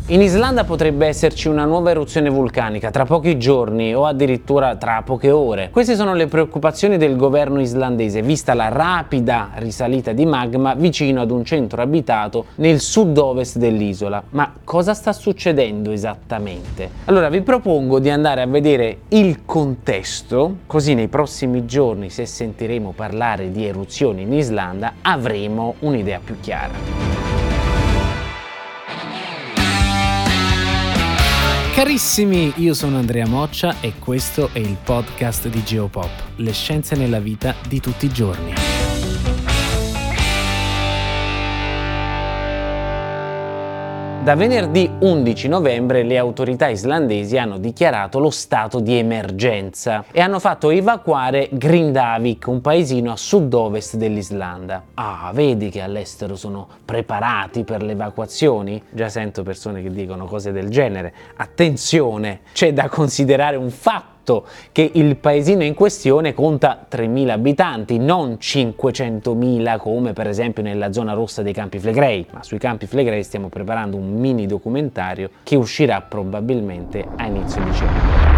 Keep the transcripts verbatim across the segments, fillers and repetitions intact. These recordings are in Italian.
In Islanda potrebbe esserci una nuova eruzione vulcanica tra pochi giorni o addirittura tra poche ore. Queste sono le preoccupazioni del governo islandese, vista la rapida risalita di magma vicino ad un centro abitato nel sud-ovest dell'isola. Ma cosa sta succedendo esattamente? Allora vi propongo di andare a vedere il contesto, così nei prossimi giorni, se sentiremo parlare di eruzioni in Islanda, avremo un'idea più chiara. Carissimi, io sono Andrea Moccia e questo è il podcast di Geopop, le scienze nella vita di tutti i giorni. Da venerdì undici novembre le autorità islandesi hanno dichiarato lo stato di emergenza e hanno fatto evacuare Grindavik, un paesino a sud-ovest dell'Islanda. Ah, vedi che all'estero sono preparati per le evacuazioni? Già sento persone che dicono cose del genere. Attenzione, c'è da considerare un fatto che il paesino in questione conta tremila abitanti, non cinquecentomila come per esempio nella zona rossa dei Campi Flegrei, ma sui Campi Flegrei stiamo preparando un mini documentario che uscirà probabilmente a inizio dicembre.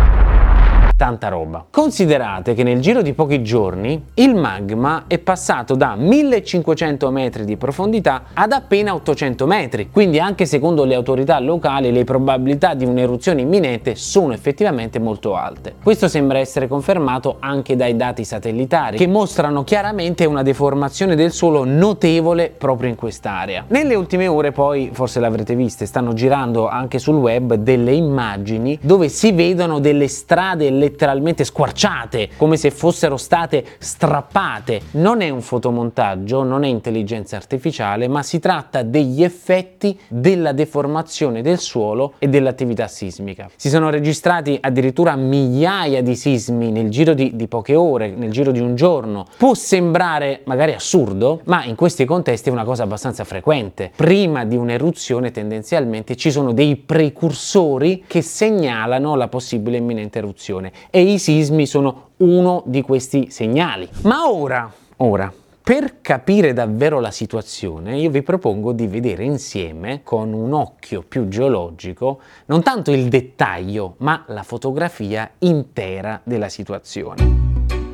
Tanta roba. Considerate che nel giro di pochi giorni il magma è passato da millecinquecento metri di profondità ad appena ottocento metri, quindi anche secondo le autorità locali le probabilità di un'eruzione imminente sono effettivamente molto alte. Questo sembra essere confermato anche dai dati satellitari che mostrano chiaramente una deformazione del suolo notevole proprio in quest'area. Nelle ultime ore poi, forse l'avrete viste, stanno girando anche sul web delle immagini dove si vedono delle strade letteralmente squarciate, come se fossero state strappate. Non è un fotomontaggio, non è intelligenza artificiale, ma si tratta degli effetti della deformazione del suolo e dell'attività sismica. Si sono registrati addirittura migliaia di sismi nel giro di, di poche ore, nel giro di un giorno. Può sembrare magari assurdo, ma in questi contesti è una cosa abbastanza frequente. Prima di un'eruzione tendenzialmente ci sono dei precursori che segnalano la possibile imminente eruzione. E i sismi sono uno di questi segnali. Ma ora, ora, per capire davvero la situazione, io vi propongo di vedere insieme, con un occhio più geologico, non tanto il dettaglio, ma la fotografia intera della situazione.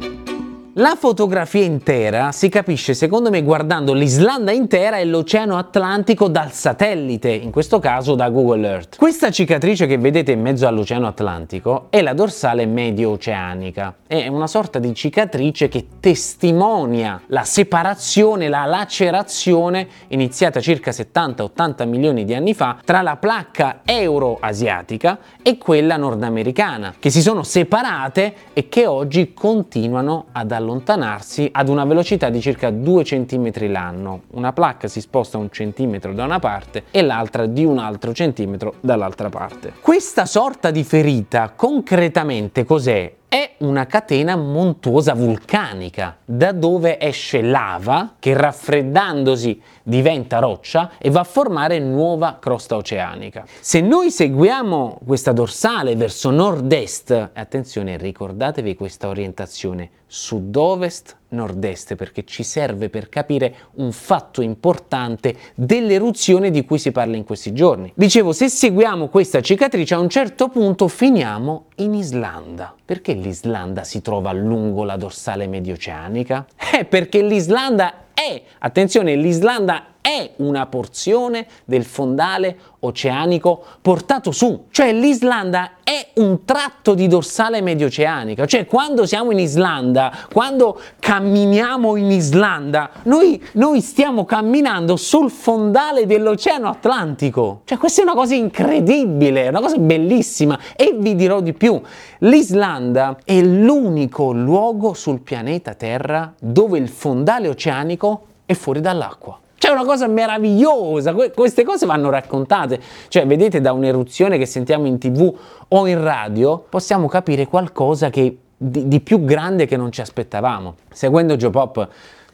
La fotografia intera si capisce secondo me guardando l'Islanda intera e l'Oceano Atlantico dal satellite, in questo caso da Google Earth. Questa cicatrice che vedete in mezzo all'Oceano Atlantico è la dorsale medio-oceanica. È una sorta di cicatrice che testimonia la separazione, la lacerazione iniziata circa settanta ottanta milioni di anni fa tra la placca euroasiatica e quella nordamericana, che si sono separate e che oggi continuano ad allontanarsi allontanarsi ad una velocità di circa due centimetri l'anno. Una placca si sposta un centimetro da una parte e l'altra di un altro centimetro dall'altra parte. Questa sorta di ferita concretamente cos'è? È una catena montuosa vulcanica, da dove esce lava che raffreddandosi diventa roccia e va a formare nuova crosta oceanica. Se noi seguiamo questa dorsale verso nord-est, attenzione, ricordatevi questa orientazione sud-ovest, nord-est, perché ci serve per capire un fatto importante dell'eruzione di cui si parla in questi giorni. Dicevo, se seguiamo questa cicatrice a un certo punto finiamo in Islanda. Perché l'Islanda si trova lungo la dorsale medio-oceanica? Eh, perché l'Islanda è, attenzione, l'Islanda è una porzione del fondale oceanico portato su, cioè l'Islanda è un tratto di dorsale medio-oceanica, cioè quando siamo in Islanda, quando camminiamo in Islanda, noi, noi stiamo camminando sul fondale dell'Oceano Atlantico, cioè questa è una cosa incredibile, è una cosa bellissima e vi dirò di più, l'Islanda è l'unico luogo sul pianeta Terra dove il fondale oceanico è fuori dall'acqua. C'è una cosa meravigliosa, que- queste cose vanno raccontate, cioè vedete da un'eruzione che sentiamo in tv o in radio possiamo capire qualcosa che di, di più grande che non ci aspettavamo. Seguendo Geopop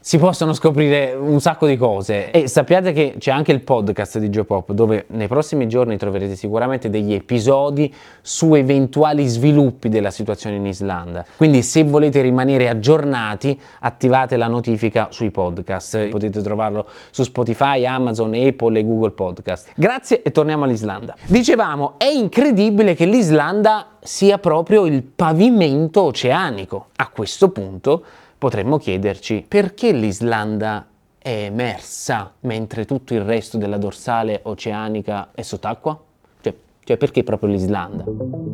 si possono scoprire un sacco di cose. E sappiate che c'è anche il podcast di Geopop, dove nei prossimi giorni troverete sicuramente degli episodi su eventuali sviluppi della situazione in Islanda. Quindi se volete rimanere aggiornati, attivate la notifica sui podcast. Potete trovarlo su Spotify, Amazon, Apple e Google Podcast. Grazie e torniamo all'Islanda. Dicevamo, è incredibile che l'Islanda sia proprio il pavimento oceanico. A questo punto potremmo chiederci perché l'Islanda è emersa mentre tutto il resto della dorsale oceanica è sott'acqua? Cioè, cioè perché proprio l'Islanda?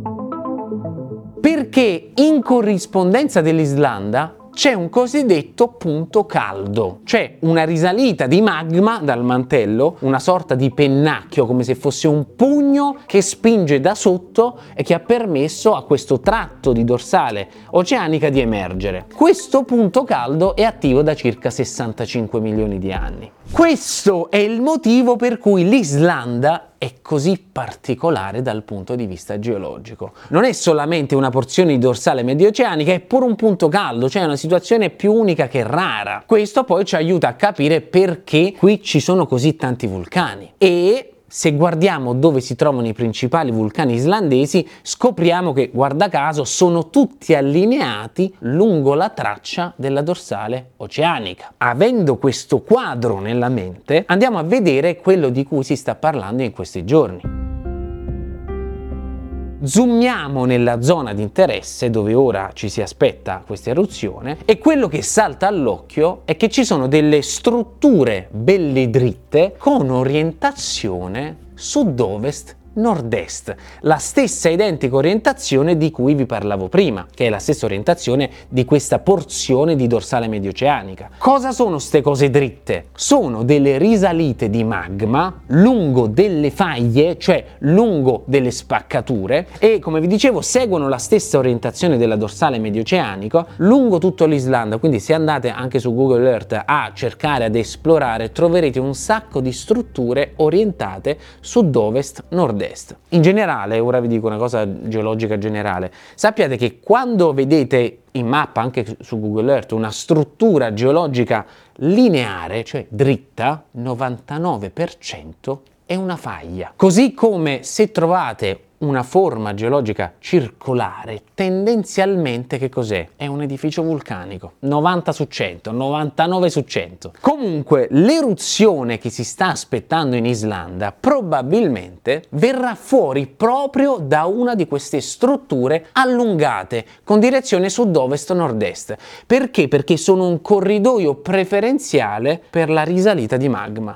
Perché in corrispondenza dell'Islanda c'è un cosiddetto punto caldo, cioè una risalita di magma dal mantello, una sorta di pennacchio come se fosse un pugno che spinge da sotto e che ha permesso a questo tratto di dorsale oceanica di emergere. Questo punto caldo è attivo da circa sessantacinque milioni di anni. Questo è il motivo per cui l'Islanda è così particolare dal punto di vista geologico. Non è solamente una porzione di dorsale medioceanica, è pure un punto caldo, cioè una situazione più unica che rara. Questo poi ci aiuta a capire perché qui ci sono così tanti vulcani. E se guardiamo dove si trovano i principali vulcani islandesi, scopriamo che, guarda caso, sono tutti allineati lungo la traccia della dorsale oceanica. Avendo questo quadro nella mente, andiamo a vedere quello di cui si sta parlando in questi giorni. Zoomiamo nella zona di interesse dove ora ci si aspetta questa eruzione e quello che salta all'occhio è che ci sono delle strutture belle dritte con orientazione sud-ovest nord-est, la stessa identica orientazione di cui vi parlavo prima, che è la stessa orientazione di questa porzione di dorsale medioceanica. Cosa sono ste cose dritte? Sono delle risalite di magma lungo delle faglie, cioè lungo delle spaccature, e come vi dicevo seguono la stessa orientazione della dorsale medioceanico lungo tutto l'Islanda. Quindi se andate anche su Google Earth a cercare, ad esplorare, troverete un sacco di strutture orientate sud-ovest nord-est. In generale, ora vi dico una cosa geologica generale, sappiate che quando vedete in mappa, anche su Google Earth, una struttura geologica lineare, cioè dritta, novantanove per cento è una faglia. Così come se trovate una forma geologica circolare, tendenzialmente che cos'è? È un edificio vulcanico. novanta su cento, novantanove su cento. Comunque, l'eruzione che si sta aspettando in Islanda probabilmente verrà fuori proprio da una di queste strutture allungate con direzione sud-ovest nord-est. Perché? Perché sono un corridoio preferenziale per la risalita di magma.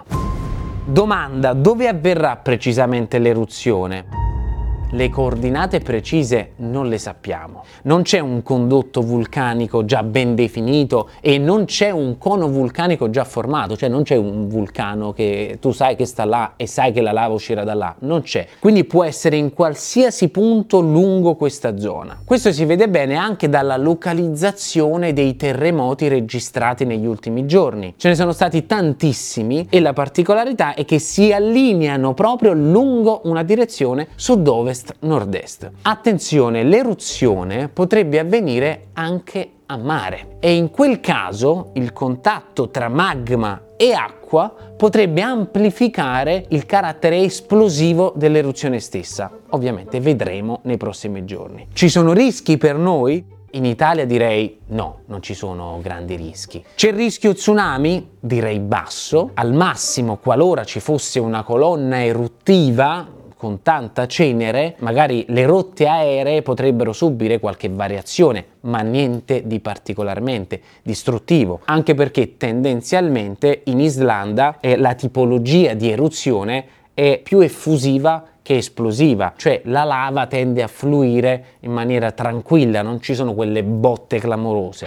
Domanda: dove avverrà precisamente l'eruzione? Le coordinate precise non le sappiamo. Non c'è un condotto vulcanico già ben definito e non c'è un cono vulcanico già formato, cioè non c'è un vulcano che tu sai che sta là e sai che la lava uscirà da là, non c'è. Quindi può essere in qualsiasi punto lungo questa zona. Questo si vede bene anche dalla localizzazione dei terremoti registrati negli ultimi giorni. Ce ne sono stati tantissimi e la particolarità è che si allineano proprio lungo una direzione sud-ovest nord-est. Attenzione, l'eruzione potrebbe avvenire anche a mare e in quel caso il contatto tra magma e acqua potrebbe amplificare il carattere esplosivo dell'eruzione stessa. Ovviamente vedremo nei prossimi giorni. Ci sono rischi per noi? In Italia direi no, non ci sono grandi rischi. C'è il rischio tsunami? Direi basso. Al massimo, qualora ci fosse una colonna eruttiva con tanta cenere, magari le rotte aeree potrebbero subire qualche variazione, ma niente di particolarmente distruttivo, anche perché tendenzialmente in Islanda eh, la tipologia di eruzione è più effusiva che esplosiva, cioè la lava tende a fluire in maniera tranquilla, non ci sono quelle botte clamorose.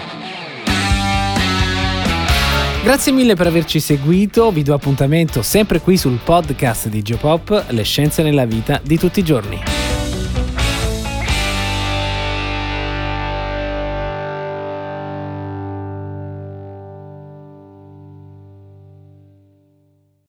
Grazie mille per averci seguito, vi do appuntamento sempre qui sul podcast di Geopop, le scienze nella vita di tutti i giorni.